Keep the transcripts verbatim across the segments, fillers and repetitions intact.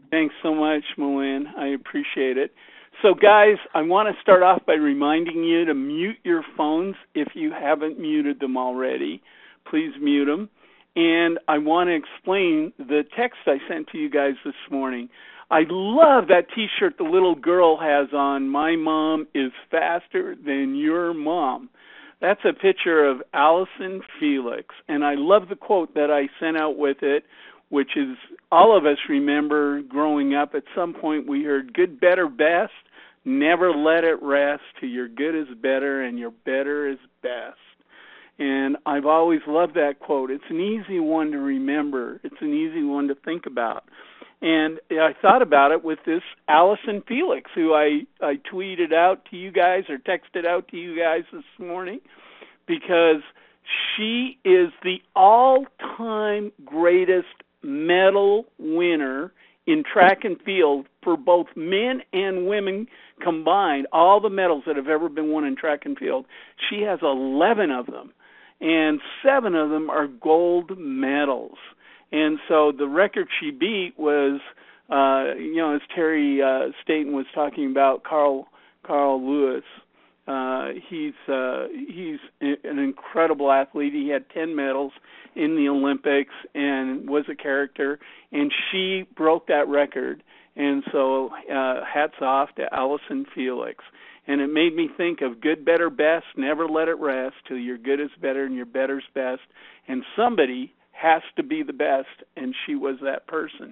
Thanks so much, Malin. I appreciate it. So, guys, I want to start off by reminding you to mute your phones if you haven't muted them already. Please mute them. And I want to explain the text I sent to you guys this morning. I love that T-shirt the little girl has on, "My mom is faster than your mom." That's a picture of Allison Felix. And I love the quote that I sent out with it, which is, all of us remember growing up, at some point we heard good, better, best. Never let it rest till your good is better and your better is best. And I've always loved that quote. It's an easy one to remember. It's an easy one to think about. And I thought about it with this Allison Felix, who I, I tweeted out to you guys or texted out to you guys this morning, because she is the all-time greatest medal winner in track and field for both men and women combined, all the medals that have ever been won in track and field. She has eleven of them, and seven of them are gold medals. And so the record she beat was, uh, you know, as Terry uh, Staten was talking about, Carl Carl Lewis. Uh, he's uh, he's an incredible athlete. He had ten medals in the Olympics and was a character. And she broke that record. And so uh, hats off to Allison Felix. And it made me think of good, better, best. Never let it rest till your good is better and your better's best. And somebody has to be the best, and she was that person.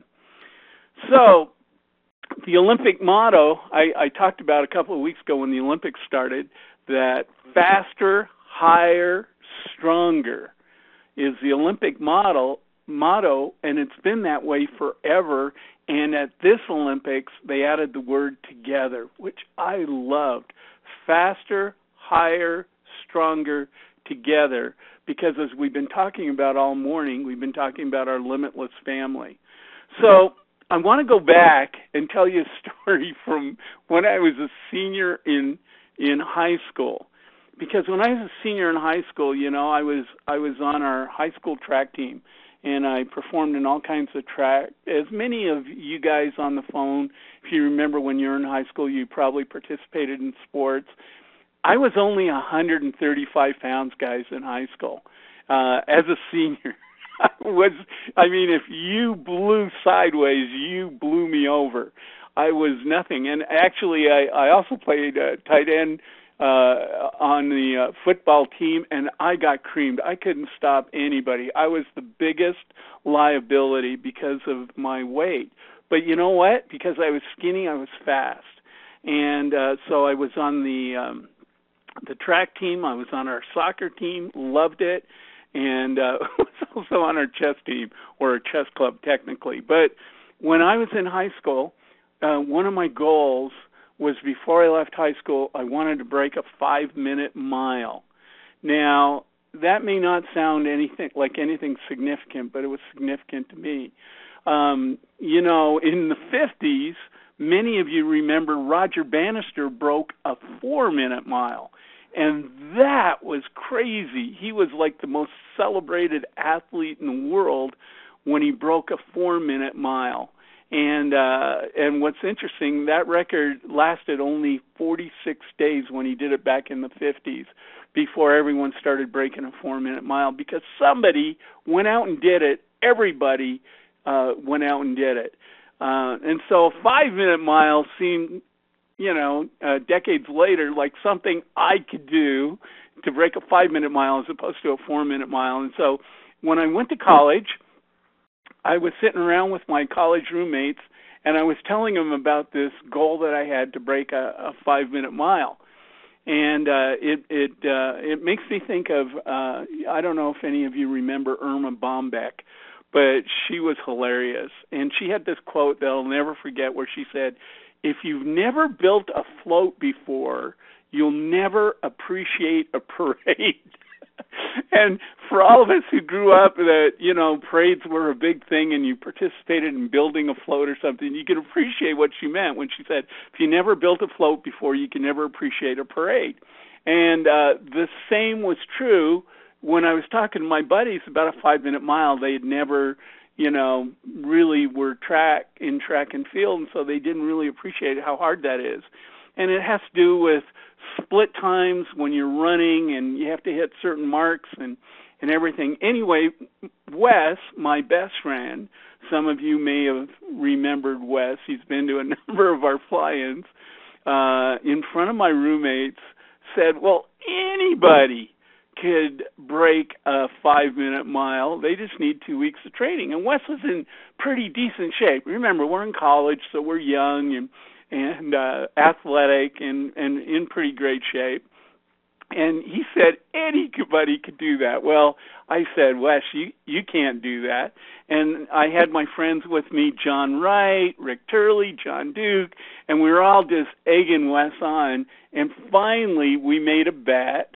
So the Olympic motto I, I talked about a couple of weeks ago when the Olympics started, that faster, higher, stronger is the Olympic motto, motto, and it's been that way forever. And at this Olympics, they added the word together, which I loved. Faster, higher, stronger, together. Because as we've been talking about all morning, we've been talking about our limitless family. So I want to go back and tell you a story from when I was a senior in in high school. Because when I was a senior in high school, you know, I was I was on our high school track team, and I performed in all kinds of track. As many of you guys on the phone, if you remember when you were in high school, you probably participated in sports. I was only one hundred thirty-five pounds, guys, in high school. Uh, as a senior, I was, I mean, if you blew sideways, you blew me over. I was nothing. And actually, I, I also played uh, tight end uh, on the uh, football team, and I got creamed. I couldn't stop anybody. I was the biggest liability because of my weight. But you know what? Because I was skinny, I was fast. And uh, so I was on the... Um, the track team. I was on our soccer team, loved it, and uh, was also on our chess team, or a chess club technically. But when I was in high school, uh, one of my goals was, before I left high school, I wanted to break a five-minute mile. Now, that may not sound anything like anything significant, but it was significant to me. Um, you know, in the fifties, many of you remember Roger Bannister broke a four-minute mile. And that was crazy. He was like the most celebrated athlete in the world when he broke a four-minute mile. And uh, and what's interesting, that record lasted only forty-six days when he did it back in the fifties, before everyone started breaking a four-minute mile, because somebody went out and did it. Everybody uh, went out and did it. Uh, and so a five-minute mile seemed, you know, uh, decades later, like something I could do to break a five-minute mile as opposed to a four-minute mile. And so when I went to college, I was sitting around with my college roommates, and I was telling them about this goal that I had to break a, a five-minute mile. And uh, it it uh, it makes me think of, uh, I don't know if any of you remember Irma Bombeck, but she was hilarious. And she had this quote that I'll never forget, where she said, "If you've never built a float before, you'll never appreciate a parade." And for all of us who grew up that, you know, parades were a big thing and you participated in building a float or something, you can appreciate what she meant when she said, if you never built a float before, you can never appreciate a parade. And uh, the same was true when I was talking to my buddies about a five-minute mile. They had never, you know, really were track in track and field, and so they didn't really appreciate how hard that is. And it has to do with split times when you're running, and you have to hit certain marks and and everything. Anyway, Wes, my best friend, some of you may have remembered Wes. He's been to a number of our fly-ins. Uh, in front of my roommates, said, "Well, anybody could break a five-minute mile. They just need two weeks of training." And Wes was in pretty decent shape. Remember, we're in college, so we're young and and uh, athletic and, and in pretty great shape. And he said anybody could do that. Well, I said, "Wes, you, you can't do that." And I had my friends with me, John Wright, Rick Turley, John Duke, and we were all just egging Wes on. And finally, we made a bet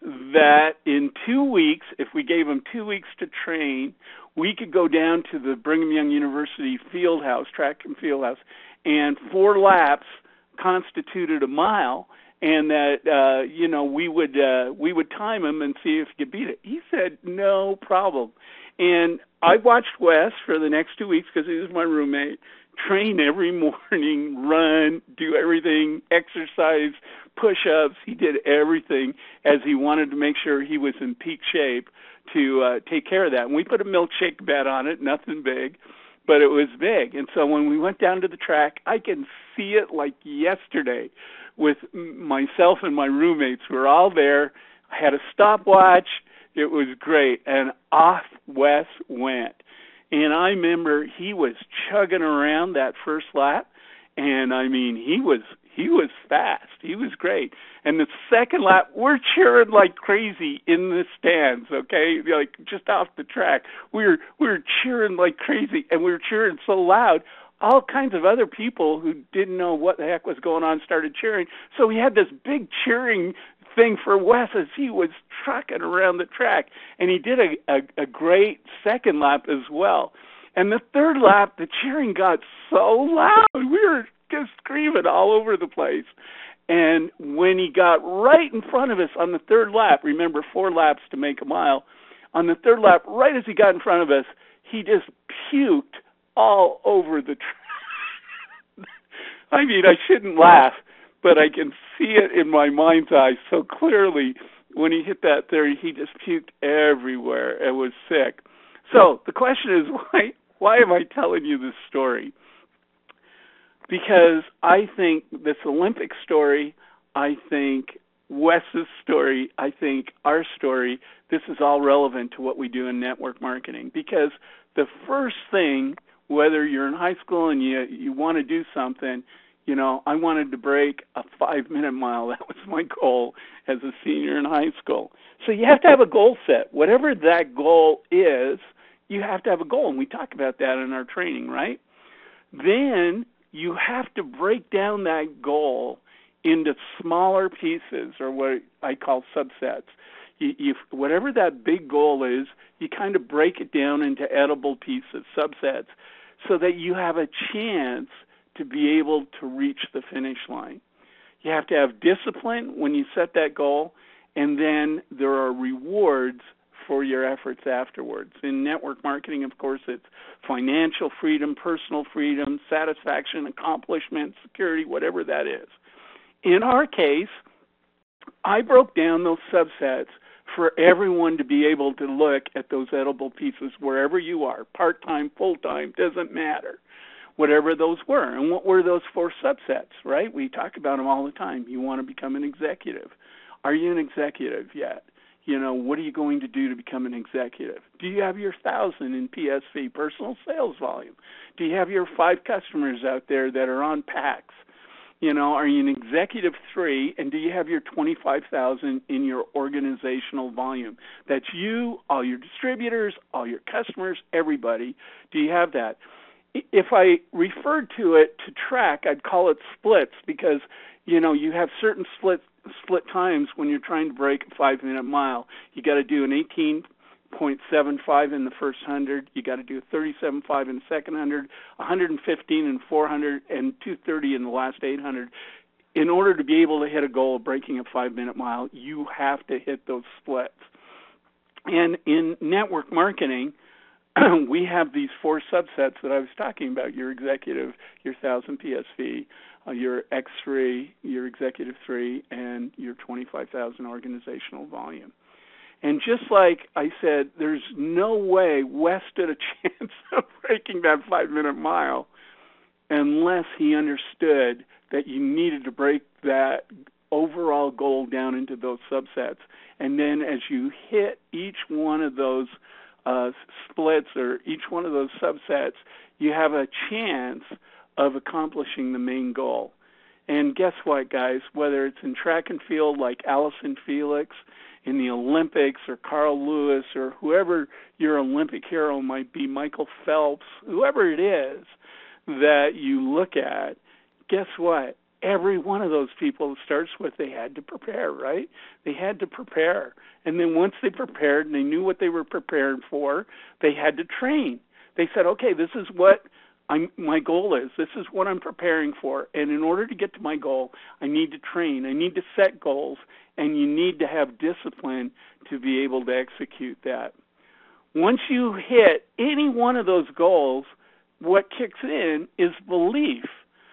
that in two weeks, if we gave him two weeks to train, we could go down to the Brigham Young University field house, track and field house, and four laps constituted a mile, and that uh, you know we would uh, we would time him and see if he could beat it. He said no problem, and I watched Wes for the next two weeks because he was my roommate. Train every morning, run, do everything, exercise, push-ups. He did everything as he wanted to make sure he was in peak shape to uh, take care of that. And we put a milkshake bet on it, nothing big, but it was big. And so when we went down to the track, I can see it like yesterday with myself and my roommates. We were all there. I had a stopwatch. It was great. And off Wes went. And I remember he was chugging around that first lap, and I mean he was he was fast. He was great. And the second lap, we're cheering like crazy in the stands. Okay, like just off the track, we were we were cheering like crazy, and we were cheering so loud. All kinds of other people who didn't know what the heck was going on started cheering. So we had this big cheering thing for Wes as he was trucking around the track, and he did a, a, a great second lap as well. And the third lap, the cheering got so loud, we were just screaming all over the place. And when he got right in front of us on the third lap, remember four laps to make a mile, on the third lap, right as he got in front of us, he just puked all over the track. I mean, I shouldn't laugh, but I can see it in my mind's eye so clearly. When he hit that thirty, he just puked everywhere. It was sick. So the question is, why why am I telling you this story? Because I think this Olympic story, I think Wes's story, I think our story, this is all relevant to what we do in network marketing. Because the first thing, whether you're in high school and you you want to do something, you know, I wanted to break a five-minute mile. That was my goal as a senior in high school. So you have to have a goal set. Whatever that goal is, you have to have a goal, and we talk about that in our training, right? Then you have to break down that goal into smaller pieces, or what I call subsets. You, you, whatever that big goal is, you kind of break it down into edible pieces, subsets, so that you have a chance to be able to reach the finish line. You have to have discipline when you set that goal, and then there are rewards for your efforts afterwards. In network marketing, of course, it's financial freedom, personal freedom, satisfaction, accomplishment, security, whatever that is. In our case, I broke down those subsets for everyone to be able to look at those edible pieces wherever you are, part-time, full-time, doesn't matter, whatever those were. And what were those four subsets, right? We talk about them all the time. You want to become an executive. Are you an executive yet? You know, what are you going to do to become an executive? Do you have your thousand in P S V, personal sales volume? Do you have your five customers out there that are on PACs? You know, are you an executive three, and do you have your twenty-five thousand in your organizational volume? That's you, all your distributors, all your customers, everybody. Do you have that? If I referred to it to track, I'd call it splits, because, you know, you have certain split split times when you're trying to break a five-minute mile. You got to do an eighteen point seven five in the first hundred. You got to do a thirty-seven point five in the second hundred, one hundred fifteen in four hundred, and two thirty in the last eight hundred. In order to be able to hit a goal of breaking a five-minute mile, you have to hit those splits. And in network marketing, we have these four subsets that I was talking about: your executive, your one thousand P S V, uh, your X three, your executive three, and your twenty-five thousand organizational volume. And just like I said, there's no way Wes stood a chance of breaking that five-minute mile unless he understood that you needed to break that overall goal down into those subsets. And then as you hit each one of those uh, splits or each one of those subsets, you have a chance of accomplishing the main goal. And guess what, guys? Whether it's in track and field like Allison Felix, in the Olympics, or Carl Lewis, or whoever your Olympic hero might be, Michael Phelps, whoever it is that you look at, guess what? Every one of those people starts with they had to prepare, right? They had to prepare. And then once they prepared and they knew what they were prepared for, they had to train. They said, okay, this is what I'm, my goal is. This is what I'm preparing for. And in order to get to my goal, I need to train. I need to set goals. And you need to have discipline to be able to execute that. Once you hit any one of those goals, what kicks in is belief.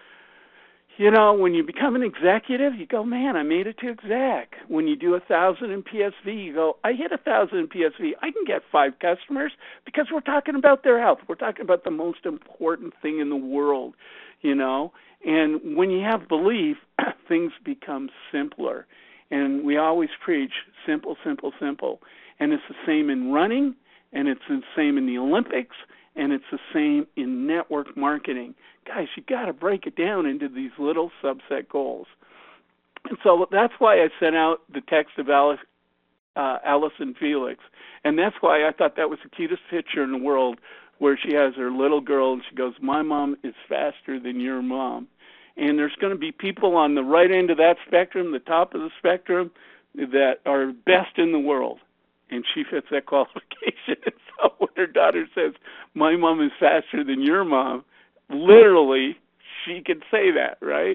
You know, when you become an executive, you go, man, I made it to exec. When you do a thousand in P S V, you go, I hit a thousand in P S V. I can get five customers because we're talking about their health. We're talking about the most important thing in the world, you know. And when you have belief, things become simpler. And we always preach simple, simple, simple. And it's the same in running, and it's the same in the Olympics, and it's the same in network marketing. Guys, you got to break it down into these little subset goals. And so that's why I sent out the text of Alice, uh, Allison Felix. And that's why I thought that was the cutest picture in the world, where she has her little girl and she goes, my mom is faster than your mom. And there's going to be people on the right end of that spectrum, the top of the spectrum, that are best in the world. And she fits that qualification. And so when her daughter says, my mom is faster than your mom, literally, she could say that, right?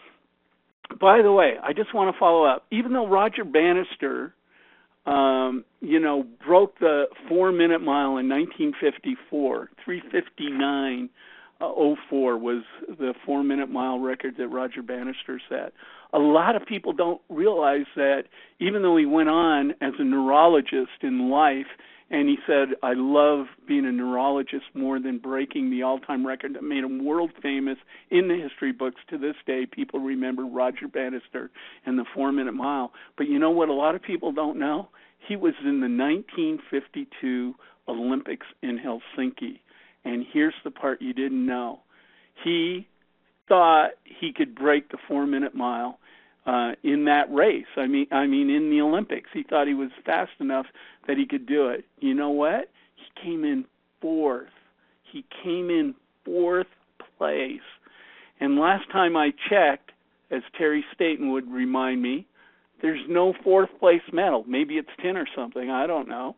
By the way, I just want to follow up. Even though Roger Bannister, um, you know, broke the four-minute mile in nineteen fifty-four, three fifty-nine oh four was the four-minute mile record that Roger Bannister set. A lot of people don't realize that even though he went on as a neurologist in life, and he said, I love being a neurologist more than breaking the all-time record that made him world famous in the history books. To this day, people remember Roger Bannister and the four-minute mile. But you know what a lot of people don't know? He was in the nineteen fifty-two Olympics in Helsinki. And here's the part you didn't know. He thought he could break the four-minute mile uh, in that race. I mean, I mean, in the Olympics, he thought he was fast enough that he could do it. You know what? He came in fourth. He came in fourth place. And last time I checked, as Terry Staten would remind me, there's no fourth place medal. Maybe it's ten or something. I don't know.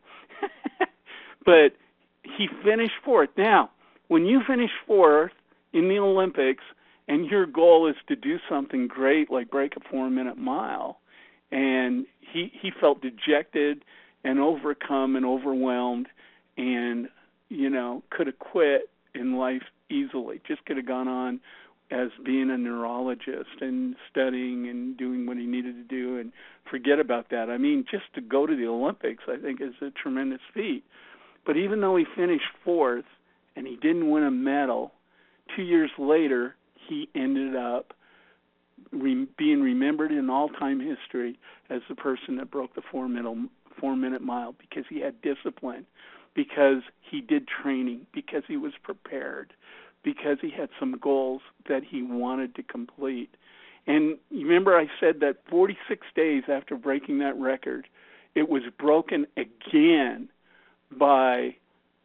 But he finished fourth. Now, when you finish fourth in the Olympics and your goal is to do something great like break a four-minute mile, and he he felt dejected and overcome and overwhelmed and, you know, could have quit in life easily, just could have gone on as being a neurologist and studying and doing what he needed to do and forget about that. I mean, just to go to the Olympics, I think, is a tremendous feat. But even though he finished fourth and he didn't win a medal, two years later he ended up re- being remembered in all-time history as the person that broke the four-minute, four-minute mile because he had discipline, because he did training, because he was prepared, because he had some goals that he wanted to complete. And you remember I said that forty-six days after breaking that record, it was broken again by,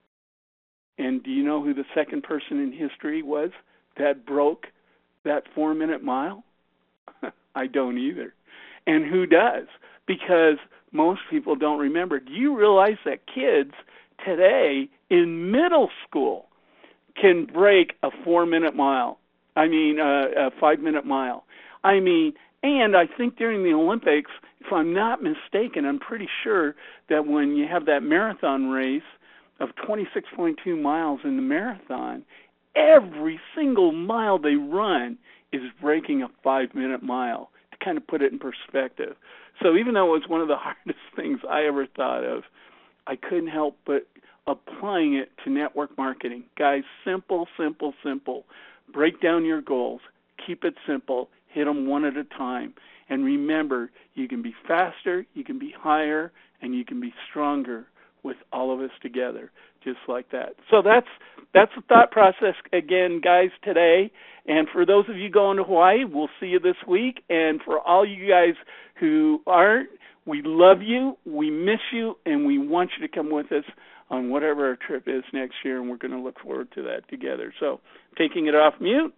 and do you know who the second person in history was that broke that four-minute mile? I don't either. And who does? Because most people don't remember. Do you realize that kids today in middle school can break a four-minute mile? I mean, uh, a five-minute mile. I mean, and I think during the Olympics, if I'm not mistaken, I'm pretty sure that when you have that marathon race, of twenty-six point two miles in the marathon, every single mile they run is breaking a five-minute mile, to kind of put it in perspective. So even though it was one of the hardest things I ever thought of, I couldn't help but applying it to network marketing. Guys, simple, simple, simple. Break down your goals. Keep it simple. Hit them one at a time. And remember, you can be faster, you can be higher, and you can be stronger with all of us together, just like that. So that's that's the thought process again, guys, today. And for those of you going to Hawaii, we'll see you this week. And for all you guys who aren't, we love you, we miss you, and we want you to come with us on whatever our trip is next year, and we're going to look forward to that together. So taking it off mute.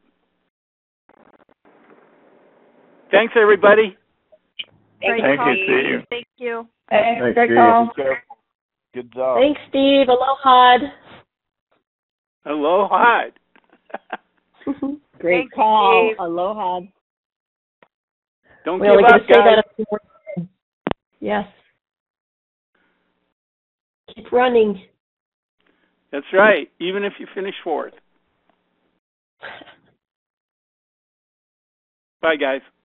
Thanks, everybody. Great Thank call, you, Steve. Steve. Thank you. Thanks, Thanks, great Steve. call. Good job. Thanks, Steve. Aloha. Aloha. Great Thanks, call. Steve. Aloha. Don't We give only up, got to say guys. that a few more times. Yes. Keep running. That's right, even if you finish fourth. Bye, guys.